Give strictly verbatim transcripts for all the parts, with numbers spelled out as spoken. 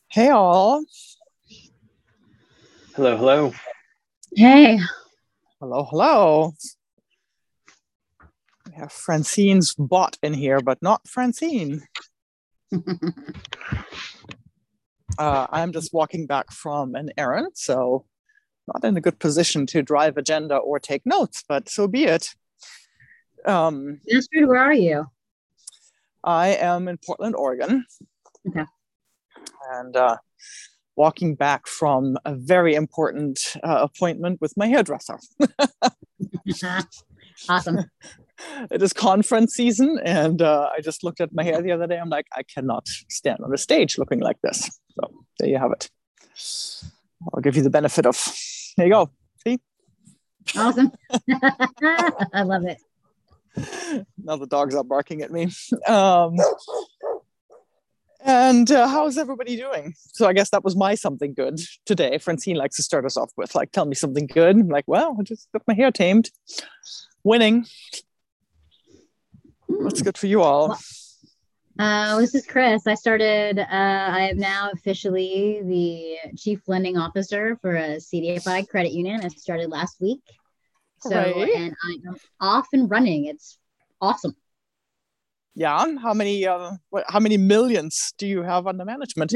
Hey all. Hello, hello. Hey. Hello, hello. We have Francine's bot in here, but not Francine. uh, I'm just walking back from an errand, so not in a good position to drive agenda or take notes, but so be it. Um, Astrid, where are you? I am in Portland, Oregon. Okay. And uh, walking back from a very important uh, appointment with my hairdresser. Awesome. It is conference season, and uh, I just looked at my hair the other day. I'm like, I cannot stand on a stage looking like this. So there you have it. I'll give you the benefit of, there you go. See? Awesome. I love it. Now the dogs are barking at me. Um, and uh, how's everybody doing? So I guess that was my something good today. Francine likes to start us off with, like, tell me something good. I'm like, well, I just got my hair tamed. Winning. What's good for you all? Uh, this is Chris. I started, uh, I am now officially the Chief Lending Officer for a C D F I credit union. I started last week. So, Hooray. and I am off and running. It's awesome. Yeah. How many, uh, what, how many millions do you have under management?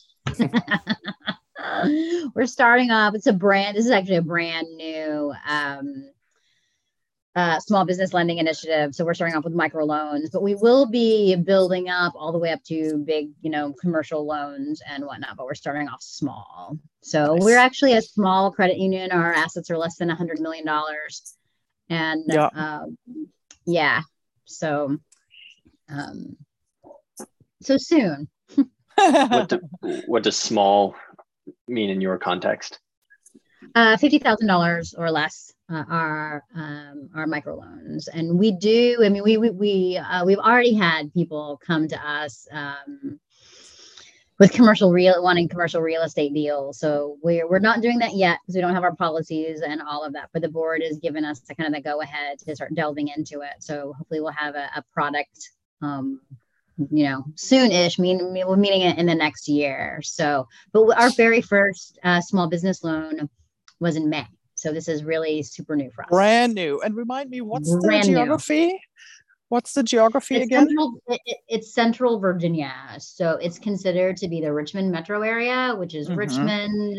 We're starting off. It's a brand, this is actually a brand new, um, Uh, small business lending initiative. So we're starting off with micro loans, but we will be building up all the way up to big, you know, commercial loans and whatnot, but we're starting off small. So Nice. We're actually a small credit union. Our assets are less than a hundred million dollars. And yeah. Uh, yeah. So, um, so soon. what, do, what does small mean in your context? Uh, fifty thousand dollars or less uh, are um, are microloans, and we do. I mean, we we we uh, we've already had people come to us um, with commercial real wanting commercial real estate deals. So we're we're not doing that yet because we don't have our policies and all of that. But the board has given us the kind of the go ahead to start delving into it. So hopefully we'll have a, a product. Um, you know, soon-ish, mean, we're meeting it in the next year. So, but our very first uh, small business loan was in May. So this is really super new for us. Brand new. And remind me, what's Brand the geography? New. What's the geography it's again? Central, it, it's Central Virginia. So it's considered to be the Richmond metro area, which is mm-hmm. Richmond.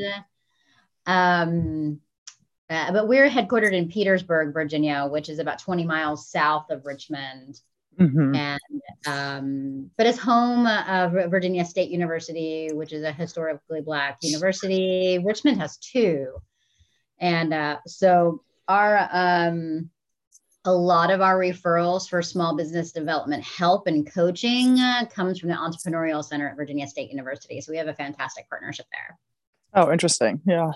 Um, uh, but we're headquartered in Petersburg, Virginia, which is about twenty miles south of Richmond. Mm-hmm. And um, but it's home of Virginia State University, which is a historically Black university. Richmond has two. And uh, so our um, a lot of our referrals for small business development help and coaching uh, comes from the Entrepreneurial Center at Virginia State University. So we have a fantastic partnership there. Oh, interesting. Yeah.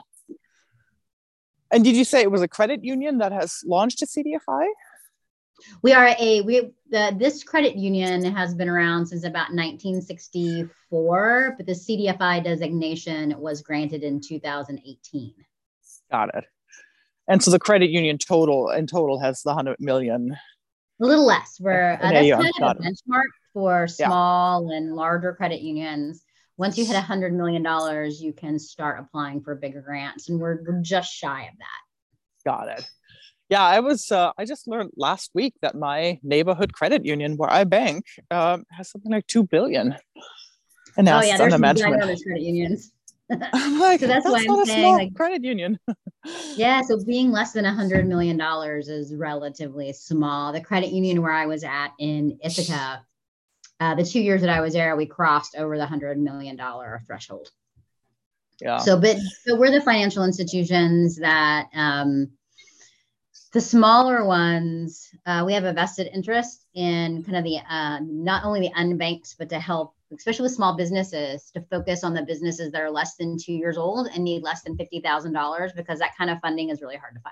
And did you say it was a credit union that has launched a C D F I? We are a we the this credit union has been around since about nineteen sixty-four, but the C D F I designation was granted in two thousand eighteen. Got it. And so the credit union total in total has the hundred million. A little less. We're uh, that's kind Got of a benchmark for small yeah. and larger credit unions. Once you hit a hundred million dollars, you can start applying for bigger grants, and we're, we're just shy of that. Got it. Yeah, I was. Uh, I just learned last week that my neighborhood credit union, where I bank, um, has something like two billion in oh yeah, there's some management. Credit unions. I'm like, so that's, that's why not I'm a saying, small like, credit union. yeah, so being less than a hundred million dollars is relatively small. The credit union where I was at in Ithaca, uh, the two years that I was there, we crossed over the hundred million dollar threshold. Yeah. So, but but we're the financial institutions that. Um, The smaller ones, uh, we have a vested interest in kind of the, uh, not only the unbanked, but to help, especially with small businesses, to focus on the businesses that are less than two years old and need less than fifty thousand dollars, because that kind of funding is really hard to find.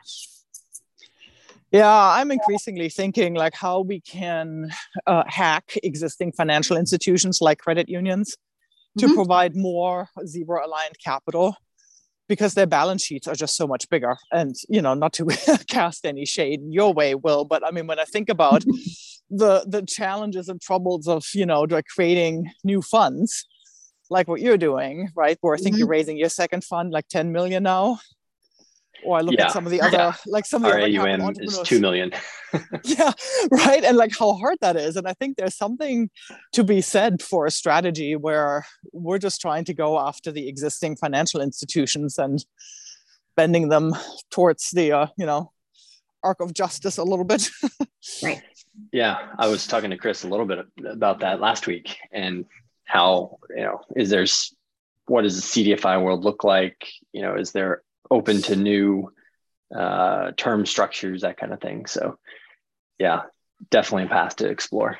Yeah, I'm increasingly thinking like how we can uh, hack existing financial institutions like credit unions to mm-hmm. provide more zebra-aligned capital, because their balance sheets are just so much bigger. And, you know, not to cast any shade your way, Will, but I mean, when I think about the the challenges and troubles of, you know, like creating new funds, like what you're doing, right? Where I think Mhm. you're raising your second fund like ten million now. Or I look Yeah. at some of the other, Yeah. like some of the Our other capital A U M is entrepreneurs. two million. Yeah, right. And like how hard that is. And I think there's something to be said for a strategy where we're just trying to go after the existing financial institutions and bending them towards the, uh, you know, arc of justice a little bit. Right. Yeah, I was talking to Chris a little bit about that last week, and how, you know, is there's, what does the C D F I world look like? You know, is there open to new uh, term structures, that kind of thing. So yeah, definitely a path to explore.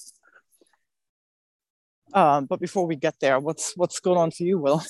Um, but before we get there, what's what's going on for you, Will?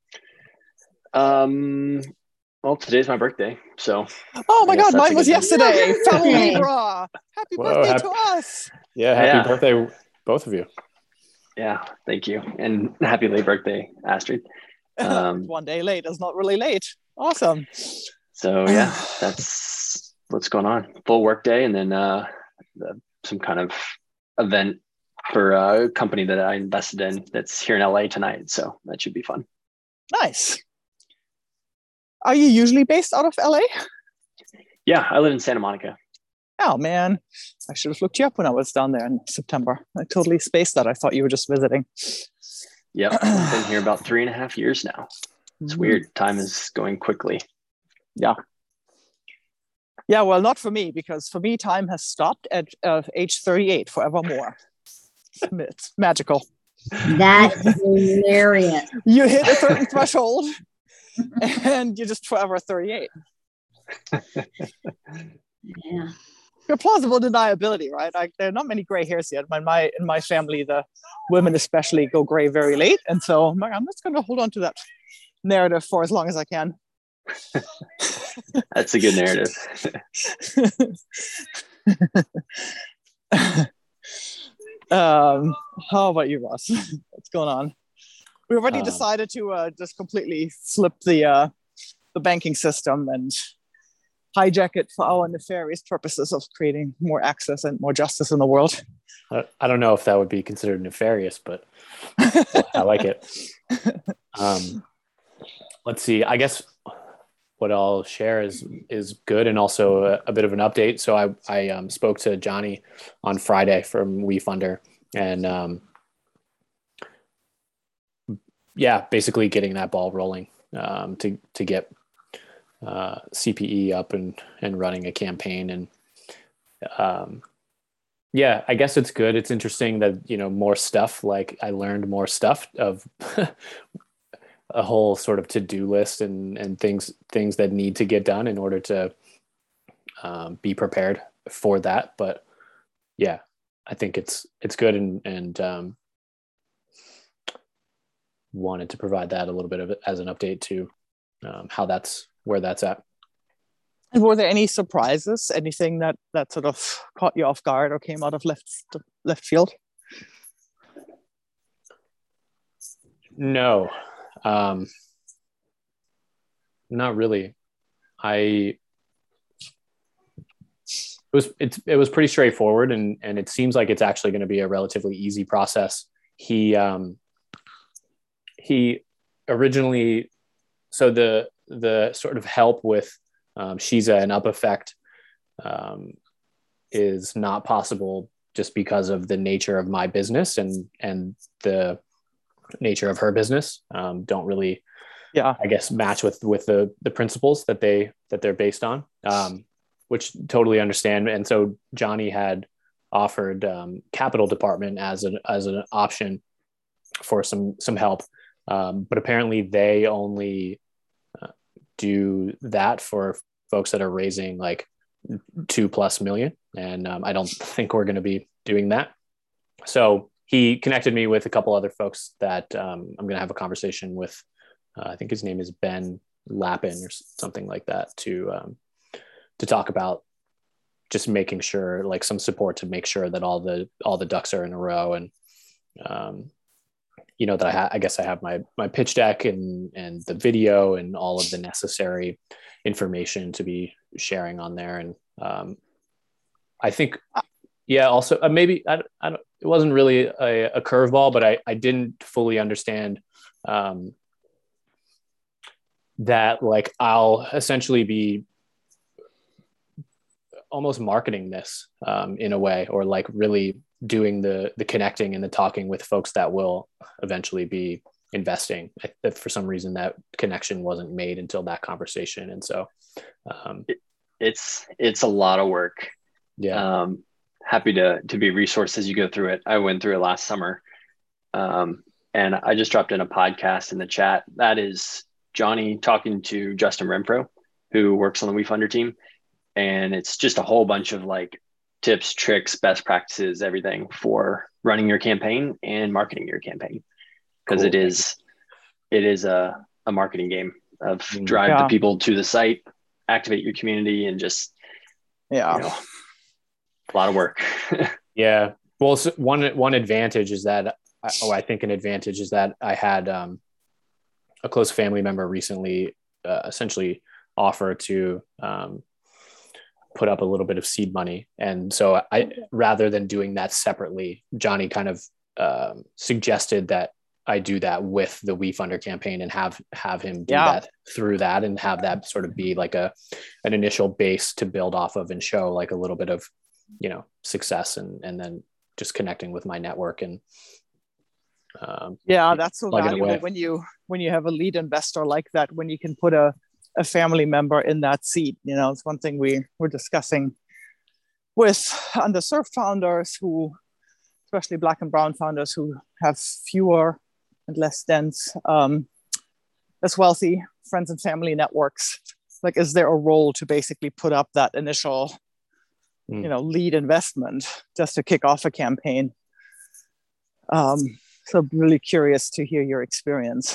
Um, well, today's my birthday, so. Oh my God, mine was thing. yesterday. Fellow Yay. Libra. Happy Whoa, birthday happy- to us. Yeah, happy Yeah. birthday, both of you. Yeah, thank you, and happy late birthday, Astrid. Um, One day late is not really late. Awesome. So yeah, that's what's going on. Full work day, and then uh, the, some kind of event for a company that I invested in that's here in L A tonight. So that should be fun. Nice. Are you usually based out of L A? Yeah, I live in Santa Monica. Oh man, I should have looked you up when I was down there in September. I totally spaced that. I thought you were just visiting. Yep, I've been here about three and a half years now. It's Mhm. weird. Time is going quickly. Yeah. Yeah, well, not for me, because for me, time has stopped at uh, age thirty-eight forevermore. It's magical. That is hilarious. You hit a certain threshold and you're just forever thirty-eight. Yeah. A plausible deniability, right? Like there are not many gray hairs yet. In my in my family, the women especially go gray very late, and so I'm like, I'm just going to hold on to that narrative for as long as I can. That's a good narrative. um, how about you, Ross? What's going on? We already Um, decided to uh, just completely flip the uh, the banking system and hijack it for our nefarious purposes of creating more access and more justice in the world. I I don't know if that would be considered nefarious, but I like it. Um, let's see. I guess what I'll share is is good, and also a, a bit of an update. So I I um, spoke to Johnny on Friday from WeFunder, and um, yeah, basically getting that ball rolling um, to to get uh, C P E up and and running a campaign. And um, yeah, I guess it's good. It's interesting that, you know, more stuff, like I learned more stuff of a whole sort of to-do list and and things things that need to get done in order to um, be prepared for that. But yeah, I think it's it's good, and and um, wanted to provide that a little bit of it as an update to um, how that's where that's at. And were there any surprises? Anything that that sort of caught you off guard or came out of left left field? No, um, not really. I it was it's it was pretty straightforward, and and it seems like it's actually going to be a relatively easy process. He um, he originally, so the the sort of help with um, Shiza and Up Effect um, is not possible just because of the nature of my business and and the nature of her business. Um, don't really, Yeah, I guess, match with with the the principles that they that they're based on, um, which totally understand. And so Johnny had offered um, capital department as an as an option for some some help, um, but apparently they only uh, do that for folks that are raising like two plus million, and um, I don't think we're going to be doing that. So he connected me with a couple other folks that um, I'm going to have a conversation with. Uh, I think his name is Ben Lappin or something like that, to um, to talk about just making sure, like some support to make sure that all the all the ducks are in a row, and um, you know that I, ha- I guess I have my my pitch deck and and the video and all of the necessary information to be sharing on there. And um, I think Yeah. Also, uh, maybe I, I don't, it wasn't really a, a curveball, but I, I didn't fully understand um, that. Like, I'll essentially be almost marketing this um, in a way, or like really doing the the connecting and the talking with folks that will eventually be investing. I, for some reason, that connection wasn't made until that conversation, and so um, it, it's it's a lot of work. Yeah. Um, happy to to be a resource as you go through it. I went through it last summer, um, and I just dropped in a podcast in the chat. That is Johnny talking to Justin Renfro, who works on the WeFunder team, and it's just a whole bunch of like tips, tricks, best practices, everything for running your campaign and marketing your campaign, because cool. it is it is a a marketing game of drive yeah. the people to the site, activate your community, and just yeah. You know, a lot of work. Yeah. Well, so one one advantage is that, oh, I think an advantage is that I had um, a close family member recently uh, essentially offer to um, put up a little bit of seed money. And so I, rather than doing that separately, Johnny kind of um, suggested that I do that with the WeFunder campaign and have, have him do yeah. that through that, and have that sort of be like a, an initial base to build off of and show like a little bit of, you know, success, and, and then just connecting with my network. And um, yeah, that's so valuable when you, when you have a lead investor like that, when you can put a, a family member in that seat. You know, it's one thing we were discussing with underserved founders who, especially Black and brown founders who have fewer and less dense, um, less wealthy friends and family networks. Like, is there a role to basically put up that initial, mm. you know, lead investment just to kick off a campaign? Um, so really curious to hear your experience.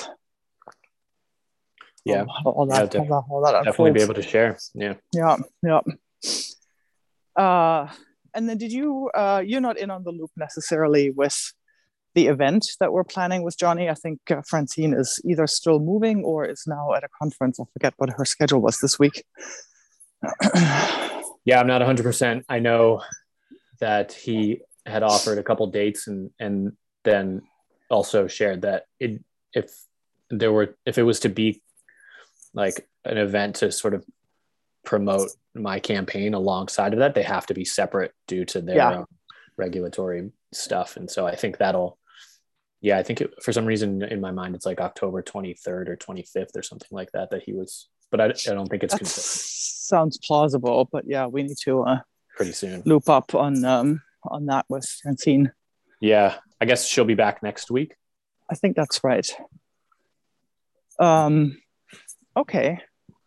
Yeah, all, all that, yeah, def- all that, all that definitely be able to share. Yeah, yeah, yeah. Uh, and then, did you? Uh, you're not in on the loop necessarily with the event that we're planning with Johnny. I think uh, Francine is either still moving or is now at a conference. I forget what her schedule was this week. Yeah, I'm not one hundred percent. I know that he had offered a couple dates, and and then also shared that it, if there were, if it was to be like an event to sort of promote my campaign alongside of that, they have to be separate due to their yeah. own regulatory stuff. And so I think that'll, yeah, I think it, for some reason in my mind, it's like October twenty-third or twenty-fifth or something like that, that he was, but I, I don't think it's that sounds plausible, but yeah, we need to uh, pretty soon loop up on, um, on that with Francine. Yeah. I guess she'll be back next week. I think that's right. Um, okay.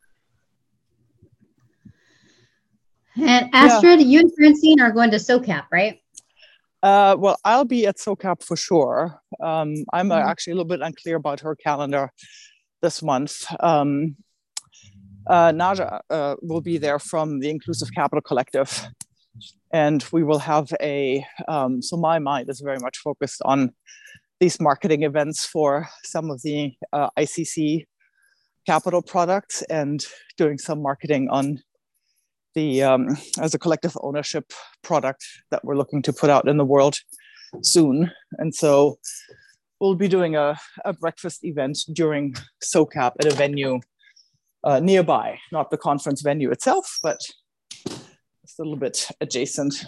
And Astrid, yeah. you and Francine are going to SoCap, right? Uh, well, I'll be at SoCap for sure. Um, I'm mm-hmm. actually a little bit unclear about her calendar this month. Um, uh, Naja uh, will be there from the Inclusive Capital Collective. And we will have a, um, so my mind is very much focused on these marketing events for some of the uh, I C C capital products, and doing some marketing on the um, as a collective ownership product that we're looking to put out in the world soon. And so we'll be doing a, a breakfast event during SoCap at a venue uh, nearby, not the conference venue itself, but it's a little bit adjacent.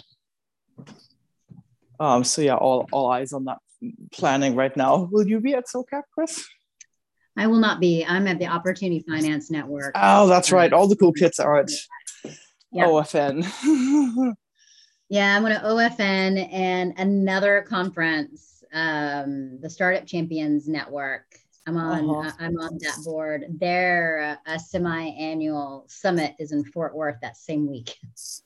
Um, so yeah, all, all eyes on that planning right now. Will you be at SoCap, Chris? I will not be. I'm at the Opportunity Finance Network. Oh, that's right. All the cool kids are at yeah. O F N. Yeah, I'm going to O F N and another conference, um, the Startup Champions Network. I'm on. Uh-huh. I'm on that board. Their uh, a semi-annual summit is in Fort Worth that same week.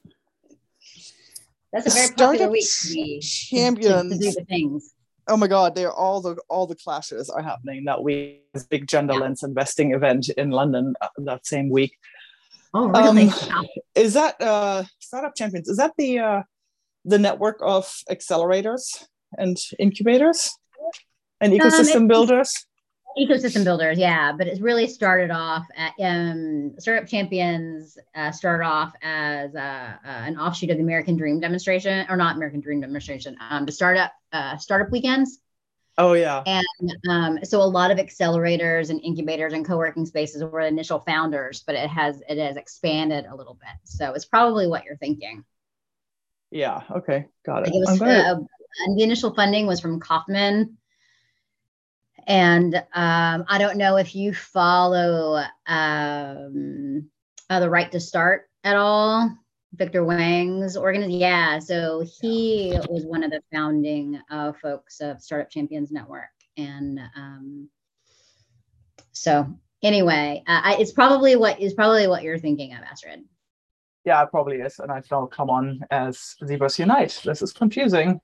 That's a very Startup popular week to be champions. To, to do the things. Oh my God, they're all the all the clashes are happening that week. This big gender yeah. lens investing event in London uh, that same week. Oh, really? Um, is that uh, Startup Champions? Is that the uh, the network of accelerators and incubators and ecosystem um, it, builders? ecosystem builders, yeah, but it's really started off at um, Startup Champions uh, started off as uh, uh, an offshoot of the American Dream demonstration, or not American Dream demonstration, um, the startup uh, startup weekends. Oh yeah. And um, so a lot of accelerators and incubators and co-working spaces were the initial founders, but it has it has expanded a little bit. So it's probably what you're thinking. Yeah. Okay. Got it. Like it was, gonna... uh, and the initial funding was from Kauffman. And um, I don't know if you follow um, uh, the Right to Start at all, Victor Wang's organization. Yeah, so he was one of the founding uh, folks of Startup Champions Network. And um, so anyway, uh, I, it's probably what is probably what you're thinking of, Astrid. Yeah, it probably is. And I don't come on as Zebras Unite. This is confusing.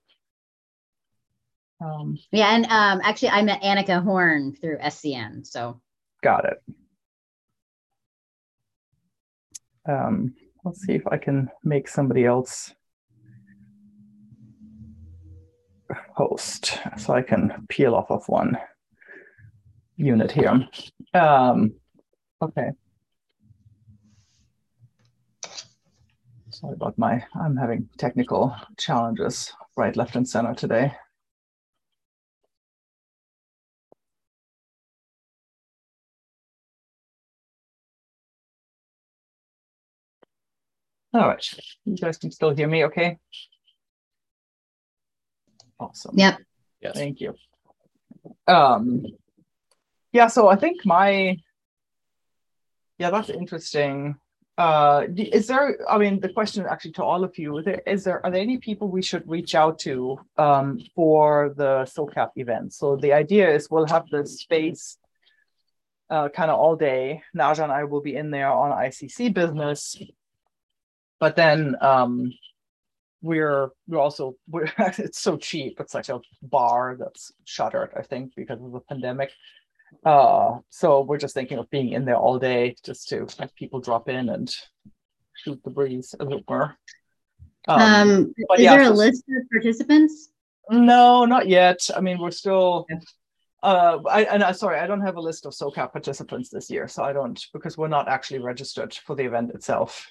Um, yeah, and um, actually, I met Annika Horn through S C N. So got it. Um, let's see if I can make somebody else host, so I can peel off of one unit here. Um, okay. Sorry about my. I'm having technical challenges right, left, and center today. All right, you guys can still hear me okay? Awesome. Yep. Yes. Thank you. Um, yeah, so I think my, yeah, that's interesting. Uh, is there, I mean, the question actually to all of you, is there, are there any people we should reach out to um, for the SOCAP event? So the idea is we'll have the space uh, kind of all day. Naja and I will be in there on I C C business. But then um, we're we're also we're it's so cheap. It's like a bar that's shuttered, I think, because of the pandemic. Uh, so we're just thinking of being in there all day, just to have people drop in and shoot the breeze, as it were. Um, um, is yeah, there a so, list of participants? No, not yet. I mean, we're still. Uh, I and I sorry, I don't have a list of SOCAP participants this year, so I don't because we're not actually registered for the event itself.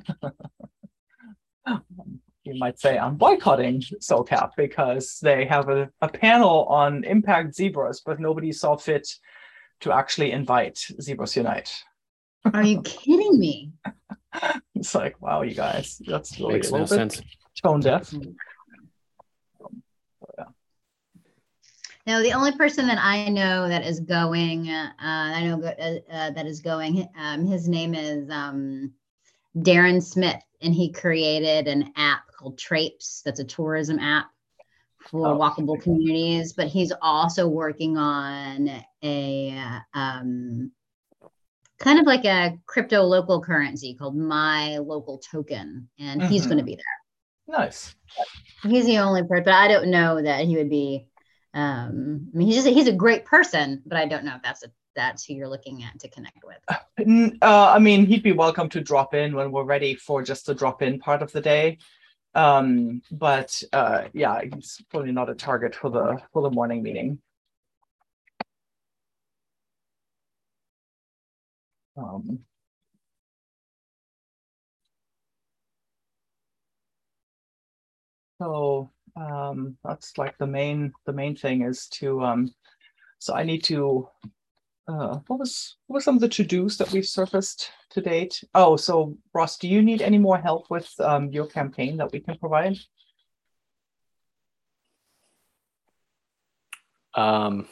You might say I'm boycotting SOCAP because they have a, a panel on impact zebras, but nobody saw fit to actually invite Zebras Unite. Are you kidding me? It's like, wow, you guys, that's really makes a little no bit sense. Tone deaf. Um, yeah. No, the only person that I know that is going, uh, I know uh, uh, that is going, um, his name is um, Darren Smith, and he created an app called Trapes. That's a tourism app for oh. walkable communities, but he's also working on a um, kind of like a crypto local currency called My Local Token, and mm-hmm. he's going to be there. Nice. He's the only person, but I don't know that he would be. Um, I mean, he's just a, he's a great person, but I don't know if that's a that's who you're looking at to connect with. Uh, I mean, he'd be welcome to drop in when we're ready for just the drop in part of the day. Um, but uh, yeah, he's probably not a target for the for the morning meeting. Um, so um, that's like the main the main thing is to. Um, so I need to. Uh, what was what were some of the to-dos that we've surfaced to date? Oh, so Ross, do you need any more help with um, your campaign that we can provide? Um,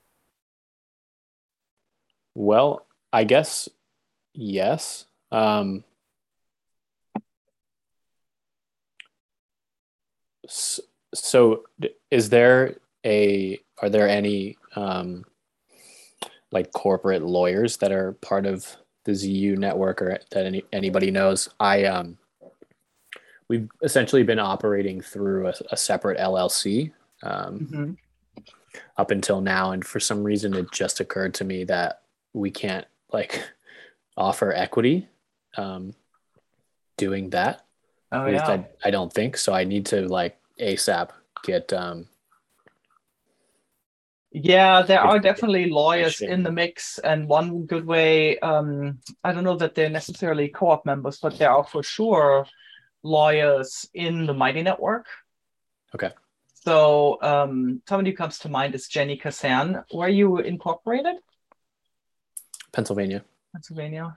well, I guess yes. Um, so, so is there a, are there any um, like corporate lawyers that are part of the Z U network or that any, anybody knows? I, um, we've essentially been operating through a, a separate L L C um, mm-hmm. up until now. And for some reason, it just occurred to me that we can't like offer equity um, doing that. Oh, At least yeah. I, I don't think so. I need to like ASAP get, um, Yeah, there are It's- definitely lawyers Interesting. in the mix, and one good way, um, I don't know that they're necessarily co-op members, but there are for sure lawyers in the Mighty Network. Okay. So um, somebody who comes to mind is Jenny Kassan. Were you incorporated? Pennsylvania. Pennsylvania.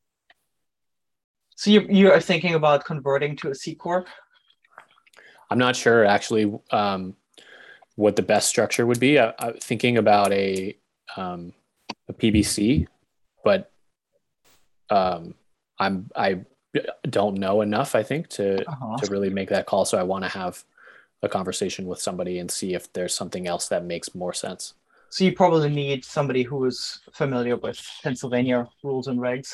So you you are thinking about converting to a C corp? I'm not sure actually um, what the best structure would be. I, I'm thinking about a um, a P B C, but um, I'm I don't know enough, I think, to Uh-huh. to really make that call. So I want to have a conversation with somebody and see if there's something else that makes more sense. So you probably need somebody who is familiar with Pennsylvania rules and regs.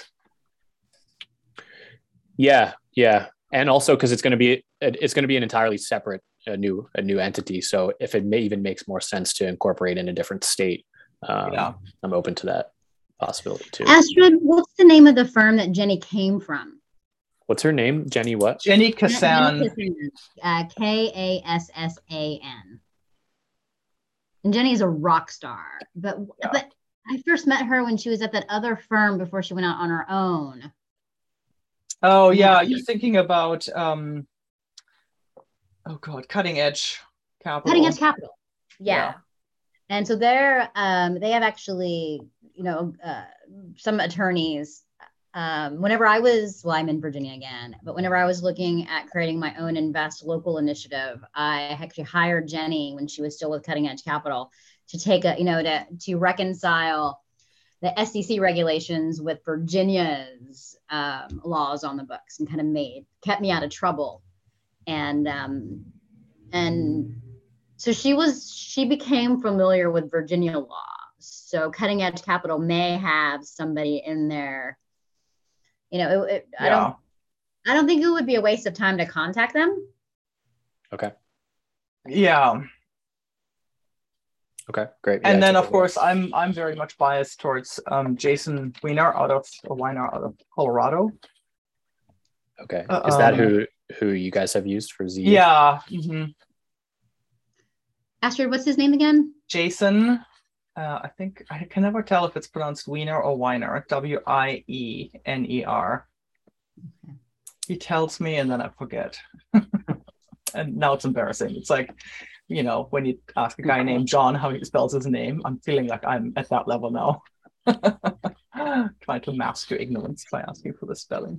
Yeah, yeah, and also because it's going to be it's going to be an entirely separate a new a new entity. So if it may even makes more sense to incorporate in a different state, um, Yeah. I'm open to that possibility too. Astrid, what's the name of the firm that Jenny came from? What's her name? Jenny what? Jenny Kassan. Uh, K A S S A N. And Jenny is a rock star, but Yeah. but I first met her when she was at that other firm before she went out on her own. Oh yeah, Yeah. you're thinking about um oh god, Cutting Edge Capital. Cutting Edge Capital. Yeah. Yeah. And so they're um they have actually, you know, uh, some attorneys. Um, whenever I was, well, I'm in Virginia again, but whenever I was looking at creating my own Invest Local initiative, I actually hired Jenny when she was still with Cutting Edge Capital to take a, you know, to to reconcile the S E C regulations with Virginia's um, laws on the books, and kind of made kept me out of trouble. And um, and so she was she became familiar with Virginia law. So Cutting Edge Capital may have somebody in there. You know, it, it, Yeah. I don't I don't think it would be a waste of time to contact them. Okay. Yeah. Okay. Great. And Yeah, then of totally. course I'm I'm very much biased towards um Jason Weiner out of or Weiner out of Colorado. Okay. Uh, Is that um, who who you guys have used for Z? Yeah. mhm. Astrid, what's his name again? Jason. Uh, I think I can never tell if it's pronounced Wiener or Weiner. W I E N E R. He tells me and then I forget. And now it's embarrassing. It's like, you know, when you ask a guy named John how he spells his name, I'm feeling like I'm at that level now. Trying to mask your ignorance by asking for the spelling.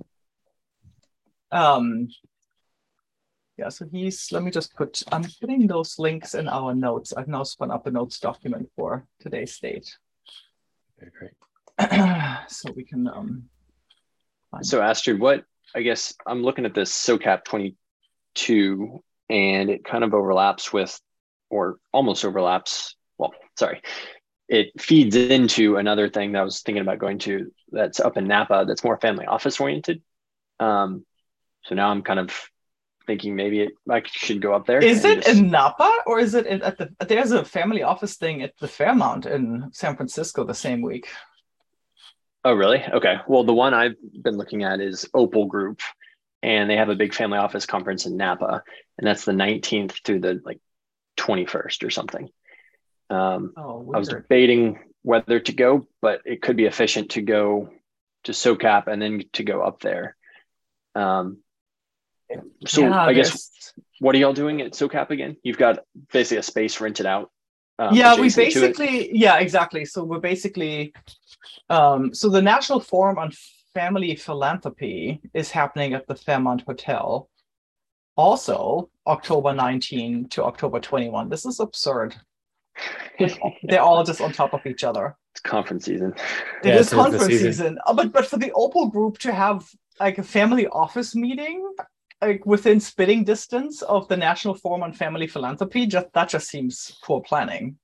Um, yeah, so he's, let me just put, I'm putting those links in our notes. I've now spun up a notes document for today's date. Okay, great. So we can, um, find So Astrid, what, I guess I'm looking at this SOCAP twenty-two and it kind of overlaps with, or almost overlaps. Well, sorry. It feeds into another thing that I was thinking about going to that's up in Napa that's more family office oriented. Um, so now I'm kind of thinking maybe it, I should go up there. Is and it just- in Napa or is it in, at the, there's a family office thing at the Fairmount in San Francisco the same week. Oh, really? Okay. Well, the one I've been looking at is Opal Group, and they have a big family office conference in Napa, and that's the nineteenth through the like twenty-first or something. Um, Oh, I was weird. debating whether to go, but it could be efficient to go to SOCAP and then to go up there. Um, so Yeah, I guess, there's- what are y'all doing at SOCAP again? You've got basically a space rented out. Um, yeah, we adjacent to it. basically, yeah, exactly. So we're basically, um, so the National Forum on Family Philanthropy is happening at the Fairmont Hotel. Also, October nineteenth to October twenty-first. This is absurd. They're all just on top of each other. It's conference season. It Yeah, is it is the conference season. season. Uh, But but for the Opal Group to have like a family office meeting like within spitting distance of the National Forum on Family Philanthropy, just that just seems poor planning.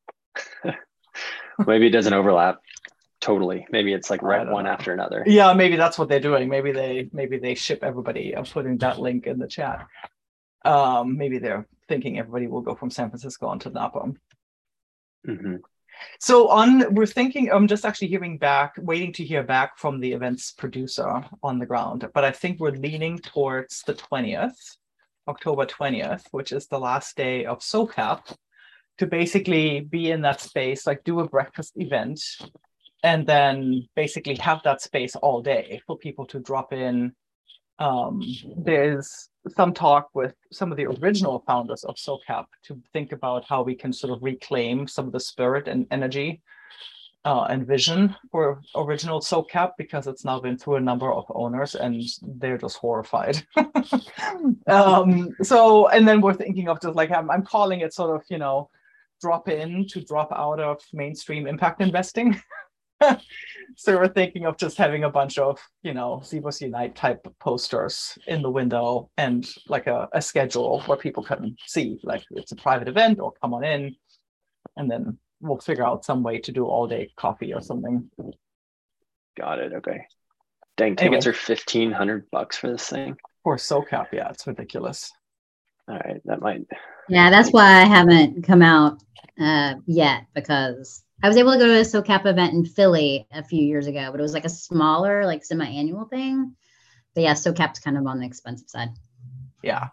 Maybe it doesn't overlap totally. Maybe it's like I right don't one know. after another. Yeah, maybe that's what they're doing. Maybe they maybe they ship everybody. I'm putting that link in the chat. Um, maybe they're thinking everybody will go from San Francisco onto Napa. Mm-hmm. So on, we're thinking, I'm just actually hearing back, waiting to hear back from the event's producer on the ground, but I think we're leaning towards the twentieth, October twentieth, which is the last day of SOCAP, to basically be in that space, like do a breakfast event, and then basically have that space all day for people to drop in. Um, there's some talk with some of the original founders of SoCap to think about how we can sort of reclaim some of the spirit and energy uh, and vision for original SoCap, because it's now been through a number of owners and they're just horrified. um, so, and then we're thinking of just like, I'm, I'm calling it sort of, you know, drop in to drop out of mainstream impact investing. So we're thinking of just having a bunch of, you know, Zebos Unite type posters in the window and like a, a schedule where people can see, like it's a private event or come on in, and then we'll figure out some way to do all day coffee or something. Got it. Okay. Dang, Anyway. tickets are fifteen hundred bucks for this thing. For SoCap, yeah, it's ridiculous. All right, that might. Yeah, that's why I haven't come out uh, yet, because I was able to go to a SoCap event in Philly a few years ago, but it was like a smaller, like semi-annual thing. But yeah, SoCap's kind of on the expensive side. Yeah.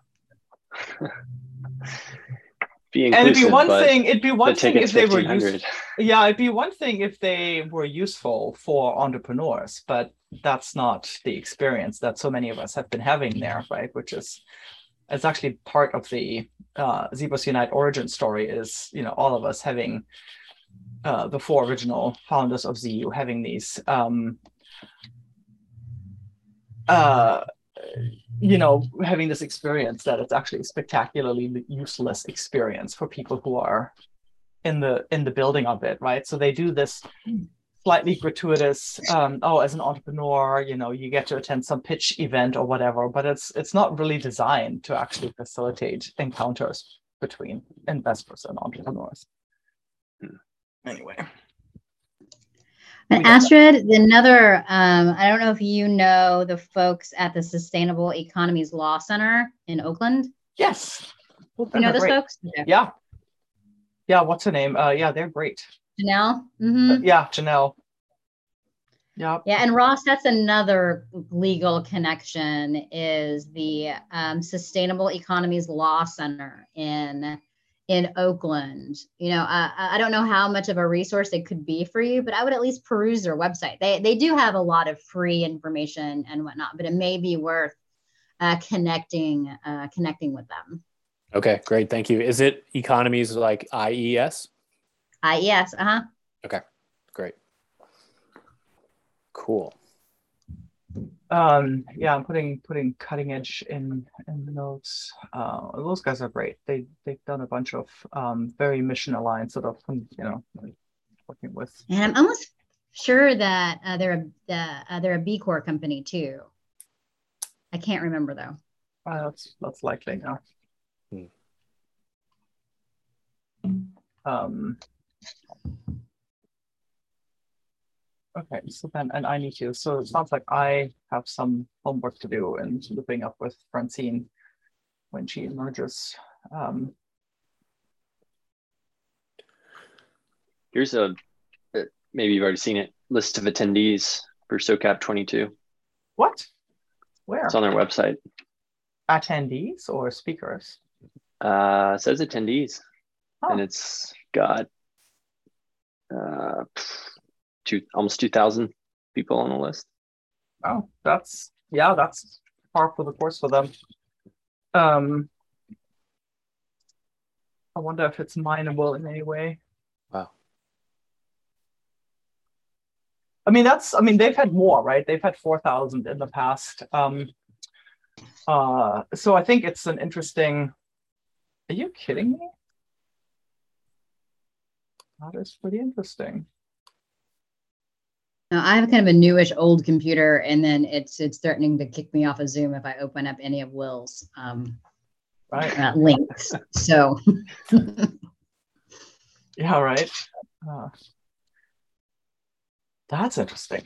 Be And it'd be one but thing, it'd be one the thing if ticket's they were fifteen hundred. useful. Yeah, it'd be one thing if they were useful for entrepreneurs, but that's not the experience that so many of us have been having there, right? Which is, it's actually part of the uh, Zebos Unite origin story is, you know, all of us having uh, the four original founders of Z U having these, um, uh, you know, having this experience that it's actually a spectacularly useless experience for people who are in the in the building of it, right? So they do this slightly gratuitous, um, oh, as an entrepreneur, you know, you get to attend some pitch event or whatever, but it's it's not really designed to actually facilitate encounters between investors and entrepreneurs. Hmm. Anyway. And Astrid, another, um, I don't know if you know the folks at the Sustainable Economies Law Center in Oakland. Yes. You know those great. folks? Okay. Yeah. Yeah, what's her name? Uh, yeah, they're great. Janelle? Mm-hmm. Uh, yeah, Janelle. Yeah. Yeah, and Ross, that's another legal connection, is the um, Sustainable Economies Law Center in in Oakland. You know, uh, I don't know how much of a resource it could be for you, but I would at least peruse their website. They they do have a lot of free information and whatnot, but it may be worth uh, connecting uh, connecting with them. Okay, great. Thank you. Is it economies like I E S? I E S, uh-huh. Okay, great. Cool. Um, yeah, I'm putting putting cutting edge in in the notes. Uh, those guys are great. They they've done a bunch of um, very mission aligned sort of, you know, working with. And I'm almost sure that uh, they're a uh, they're a B Corp company too. I can't remember though. Uh, that's that's likely. Yeah. Hmm. Um. Okay, so then, and I need to, so it sounds like I have some homework to do and looping up with Francine when she emerges. Um, Here's a, maybe you've already seen it, list of attendees for SoCap twenty-two. what? Where? It's on their website. Attendees or speakers? Uh, it says attendees, Oh. and it's got uh, two, almost two thousand people on the list. Oh, that's, yeah, that's par for the course for them. Um, I wonder if it's mineable in any way. Wow. I mean, that's, I mean, they've had more, right? They've had four thousand in the past. Um, uh, so I think it's an interesting, are you kidding me? That is pretty interesting. Now, I have kind of a newish old computer, and then it's it's threatening to kick me off of Zoom if I open up any of Will's um, Right. uh, links. So, Yeah, right. Uh, that's interesting.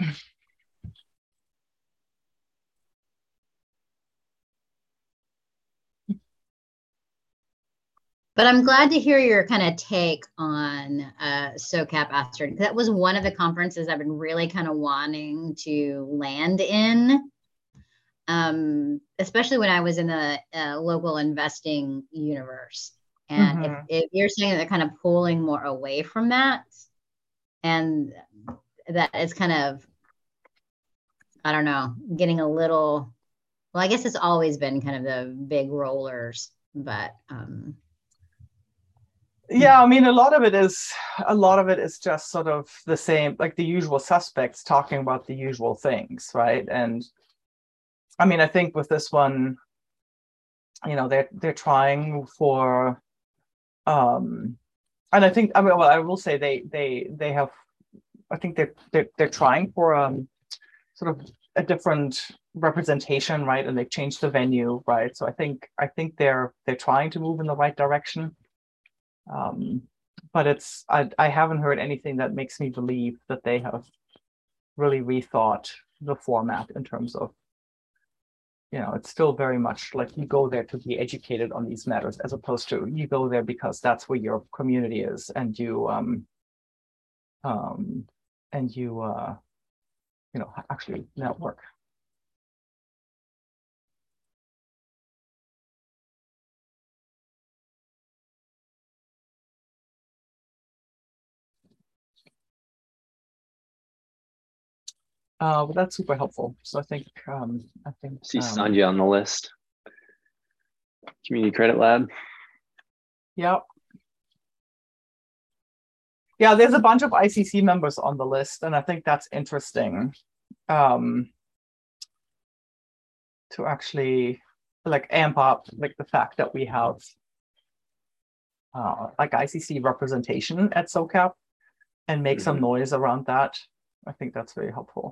but I'm glad to hear your kind of take on uh, SoCap Astrid. That was one of the conferences I've been really kind of wanting to land in, um, especially when I was in the uh, local investing universe. And Mhm. if, if you're saying that they're kind of pulling more away from that, and that it's kind of, I don't know, getting a little, well, I guess it's always been kind of the big rollers, but um, Yeah, I mean, a lot of it is a lot of it is just sort of the same, like the usual suspects talking about the usual things, right? And I mean, I think with this one, you know, they're they're trying for, um, and I think I mean, well, I will say they they they have, I think they're they're they're trying for um sort of a different representation, right? And they've changed the venue, right? So I think I think they're they're trying to move in the right direction. Um, but it's I, I haven't heard anything that makes me believe that they have really rethought the format in terms of, you know, it's still very much like you go there to be educated on these matters as opposed to you go there because that's where your community is and you um um and you uh you know actually network. Uh, but that's super helpful. So I think um, I think See um, Sandhya on the list. Community Credit Lab. Yeah. Yeah, there's a bunch of I C C members on the list, and I think that's interesting um, to actually like amp up like the fact that we have uh, like I C C representation at SoCap and make mm-hmm. some noise around that. I think that's very helpful.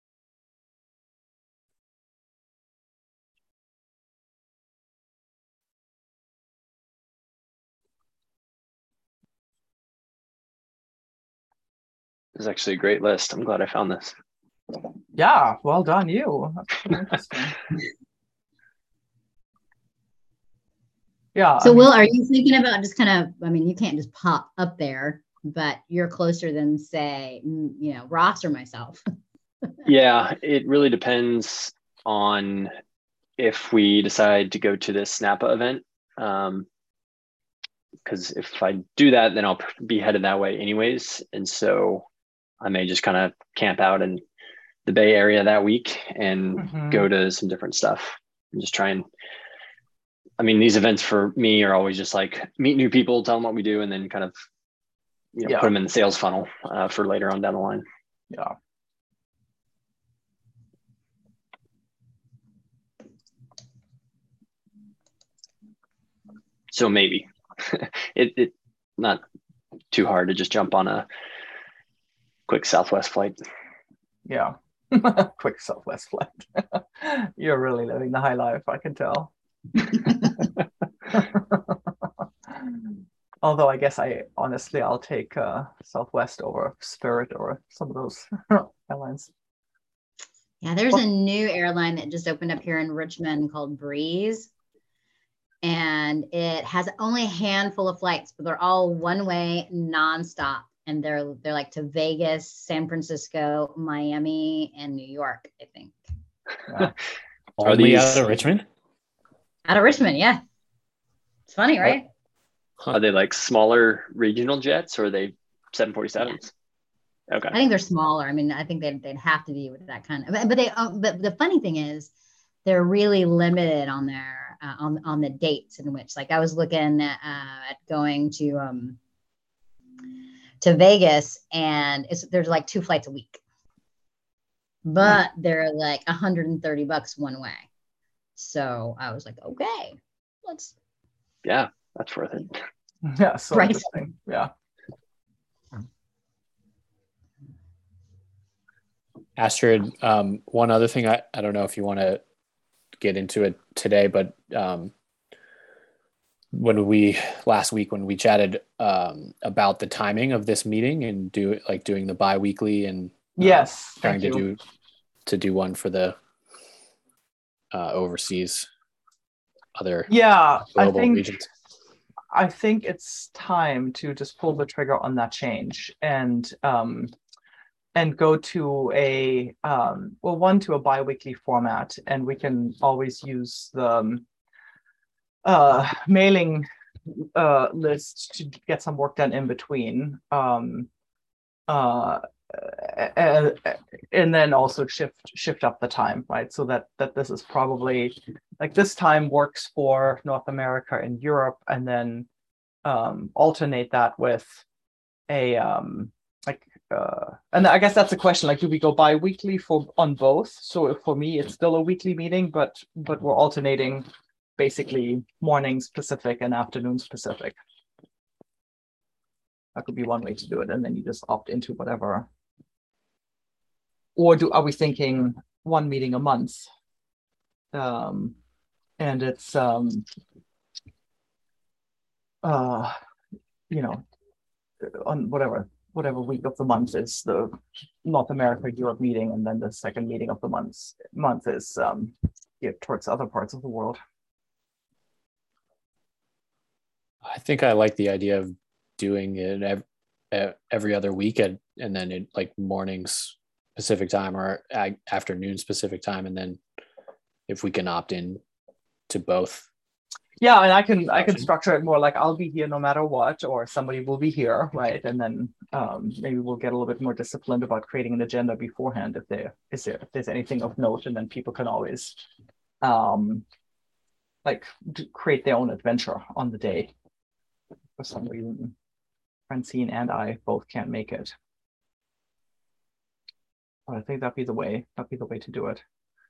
This is actually a great list. I'm glad I found this. Yeah, well done, you. That's interesting. Yeah. So, I mean, Will, are so, you thinking about just kind of, I mean, you can't just pop up there, but you're closer than, say, you know, Ross or myself. Yeah, it really depends on if we decide to go to this SNAPA event. Um, because if I do that, then I'll be headed that way anyways. And so I may just kind of camp out in the Bay Area that week and mm-hmm. go to some different stuff and just try and, I mean, these events for me are always just like meet new people, tell them what we do, and then kind of, you know, yeah. put them in the sales funnel uh, for later on down the line. Yeah. So maybe it, it not too hard to just jump on a quick Southwest flight. Yeah. Quick Southwest flight. You're really living the high life, I can tell. Although I guess I honestly I'll take uh, Southwest over Spirit or some of those airlines. Yeah, there's what? a new airline that just opened up here in Richmond called Breeze. And it has only a handful of flights, but they're all one way nonstop. And they're they're like to Vegas, San Francisco, Miami, and New York, I think. Yeah. Are these out of Richmond? Out of Richmond, yeah. It's funny, right? Are they like smaller regional jets or are they seven forty-sevens? Yeah. Okay. I think they're smaller. I mean, I think they'd, they'd have to be with that kind of, but they, but the funny thing is they're really limited on their, uh, on, on the dates in which, like I was looking at, uh, at going to, um, to Vegas and it's, there's like two flights a week, but they're like one hundred thirty bucks one way. So I was like, okay, let's. Yeah, that's worth it. Yeah, so right. Interesting. Yeah. Astrid, um, one other thing, I, I don't know if you want to get into it today, but um, when we, last week when we chatted um, about the timing of this meeting and do like doing the bi-weekly and uh, yes, trying to you. do, to do one for the uh, overseas other yeah, global I think, regions. I think it's time to just pull the trigger on that change and um, and go to a um, well, one to a bi-weekly format, and we can always use the um, uh, mailing uh, list to get some work done in between. Um, uh, and, and then also shift shift up the time, right? So that that this is probably like this time works for North America and Europe, and then um, alternate that with a um, like uh, and I guess that's a question, like do we go bi-weekly for on both? So for me it's still a weekly meeting, but but we're alternating basically mornings Pacific and afternoons Pacific. That could be one way to do it, and then you just opt into whatever. Or do are we thinking one meeting a month? Um, and it's um, uh, you know, on whatever whatever week of the month is the North America Europe meeting, and then the second meeting of the month month is um, geared towards other parts of the world. I think I like the idea of doing it every, every other week, and and then it like mornings Pacific time or afternoons Pacific time, and then if we can opt in to both. Yeah, and I can I can structure it more like I'll be here no matter what, or somebody will be here, right? And then um, maybe we'll get a little bit more disciplined about creating an agenda beforehand if there is there if there's anything of note, and then people can always um, like create their own adventure on the day. For some reason, Francine and I both can't make it. But I think that'd be the way, that'd be the way to do it.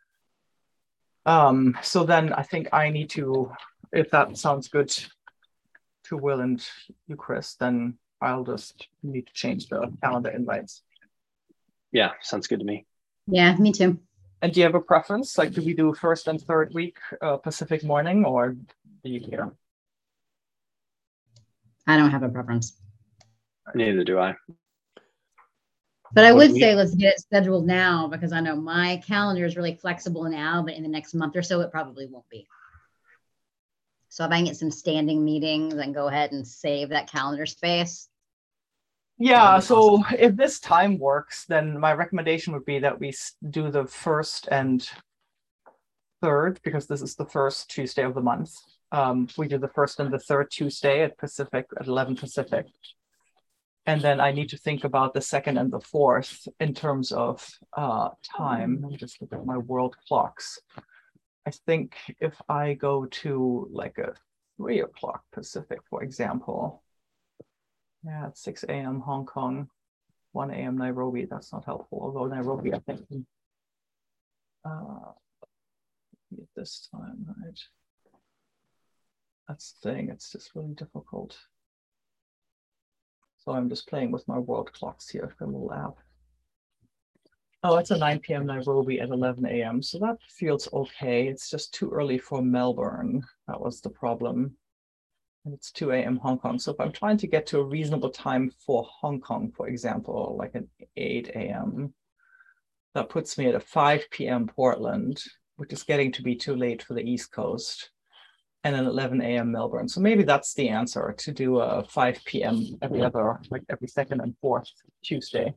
Um, so then I think I need to, if that sounds good to Will and you, Chris, then I'll just need to change the calendar invites. Yeah, sounds good to me. Yeah, me too. And do you have a preference? Like, do we do first and third week uh, Pacific morning, or do you care? I don't have a preference. Neither do I. But I would say let's get it scheduled now, because I know my calendar is really flexible now, but in the next month or so, it probably won't be. So if I can get some standing meetings and go ahead and save that calendar space. Yeah, so awesome. If this time works, then my recommendation would be that we do the first and third, because this is the first Tuesday of the month. Um, we do the first and the third Tuesday at Pacific, at eleven Pacific. And then I need to think about the second and the fourth in terms of uh, time. Let me just look at my world clocks. I think if I go to like a three o'clock Pacific, for example, yeah, it's six a m Hong Kong, one a m Nairobi, that's not helpful. Although Nairobi, I think, uh, at this time, right? That's the thing, it's just really difficult. So I'm just playing with my world clocks here for a little app. Oh, it's a nine p m Nairobi at eleven a m So that feels okay. It's just too early for Melbourne. That was the problem. And it's two a m Hong Kong. So if I'm trying to get to a reasonable time for Hong Kong, for example, like an eight a m, that puts me at a five p m Portland, which is getting to be too late for the East Coast, and an eleven a m Melbourne. So maybe that's the answer, to do a five p m every other, like every second and fourth Tuesday.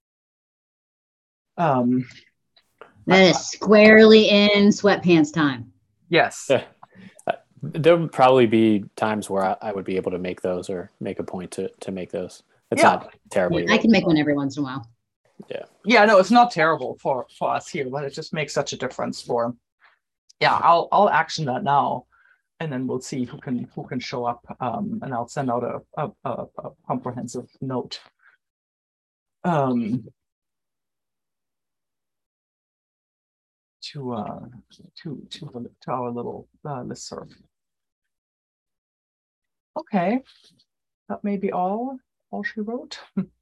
Um, that is squarely in sweatpants time. Yes. Yeah. There would probably be times where I, I would be able to make those, or make a point to to make those. It's yeah. not terrible. Yeah, I can make one every once in a while. Yeah. Yeah, no, it's not terrible for, for us here, but it just makes such a difference for, yeah, I'll I'll action that now. And then we'll see who can who can show up, um, and I'll send out a a, a, a comprehensive note. Um, to uh to to to our little uh, listserv. Okay, that may be all all she wrote.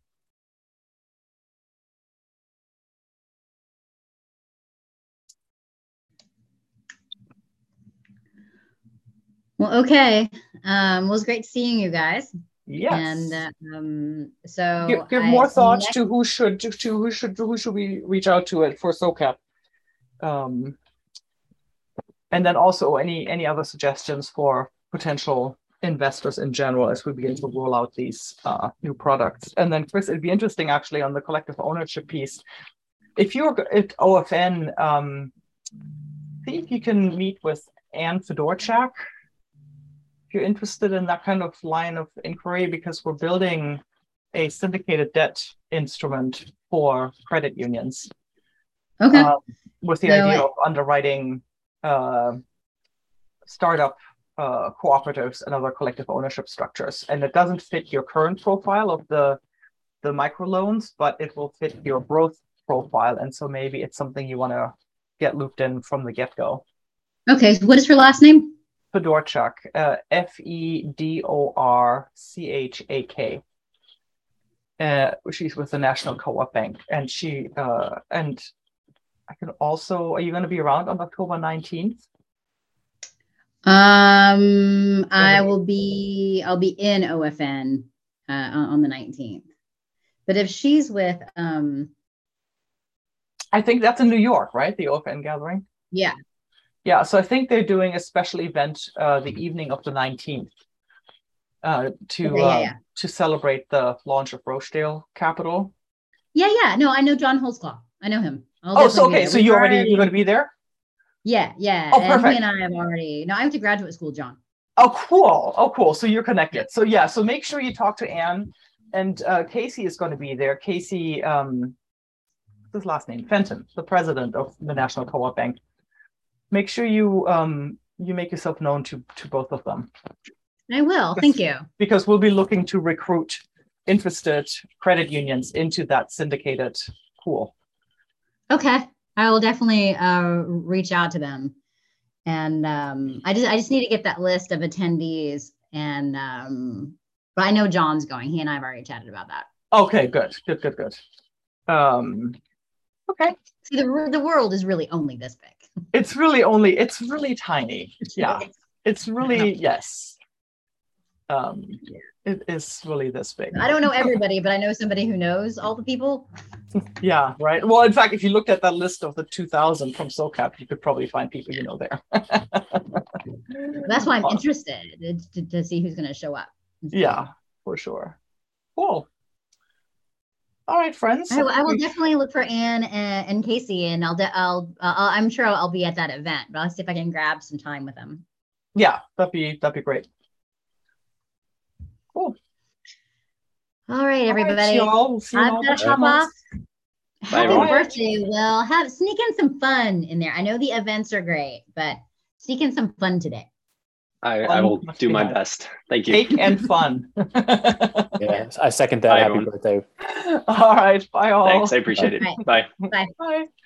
Well, okay. Um, well, it was great seeing you guys. Yes. And uh, um, so give, give I, more thought next... to who should to, to who should who should we reach out to it for SOCAP. Um, and then also any any other suggestions for potential investors in general as we begin to roll out these uh, new products. And then Chris, it'd be interesting actually on the collective ownership piece. If you're at O F N, um, see if you can meet with Anne Fedorchak. you're interested in that kind of line of inquiry, because we're building a syndicated debt instrument for credit unions. Okay. Uh, with the So idea it- of underwriting uh, startup uh, cooperatives and other collective ownership structures. And it doesn't fit your current profile of the, the microloans, but it will fit your growth profile. And so maybe it's something you want to get looped in from the get-go. Okay. So what is her last name? Fedorchak, uh, F E D O R C H A K. Uh, she's with the National Co-op Bank, and she uh, and I can also. Are you going to be around on October nineteenth? Um, I will be. I'll be in O F N uh, on, on the nineteenth. But if she's with, um, I think that's in New York, right? The O F N gathering. yeah. Yeah, so I think they're doing a special event uh, the evening of the nineteenth uh, to Okay, yeah, uh, yeah. to celebrate the launch of Rochdale Capital. Yeah, yeah. No, I know John Holzclaw. I know him. I'll Oh, so definitely be okay, there. so We've you already you're going to be there? Yeah, yeah. Oh, And perfect. he and I have already. No, I went to graduate school, John. Oh, cool. Oh, cool. So you're connected. So yeah, so make sure you talk to Anne, and uh, Casey is going to be there. Casey, um, what's his last name? Fenton, the president of the National Co-op Bank. Make sure you um you make yourself known to to both of them. I will. Thank you. Because we'll be looking to recruit interested credit unions into that syndicated pool. Okay, I will definitely uh, reach out to them, and um, I just I just need to get that list of attendees, and um, but I know John's going. He and I have already chatted about that. Okay, good, good, good, good. Um, okay. See, the the world is really only this big. It's really only, it's really tiny. Yeah, it's really, yes. Um, it is really this big. I don't know everybody, but I know somebody who knows all the people. Yeah, right. Well, in fact, if you looked at that list of the two thousand from SoCap, you could probably find people you know there. That's why I'm interested to, to see who's going to show up. Yeah, for sure. Cool. All right, friends. I, I will definitely look for Anne and, and Casey, and I'll, de- I'll, uh, I'll, I'm sure I'll be at that event, but I'll see if I can grab some time with them. Yeah, that'd be that'd be great. Cool. All right, everybody. All right, y'all. We'll see you I've all got to in hop months. off. Bye, Happy everyone. birthday, Will. Have sneak in some fun in there. I know the events are great, but sneak in some fun today. I, I Fun will must do be my had. best. Thank you. Cake and fun. Yeah, I second that. Bye, Happy everyone. birthday. All right. Bye all. Thanks. I appreciate it. Right. Bye. Bye. Bye.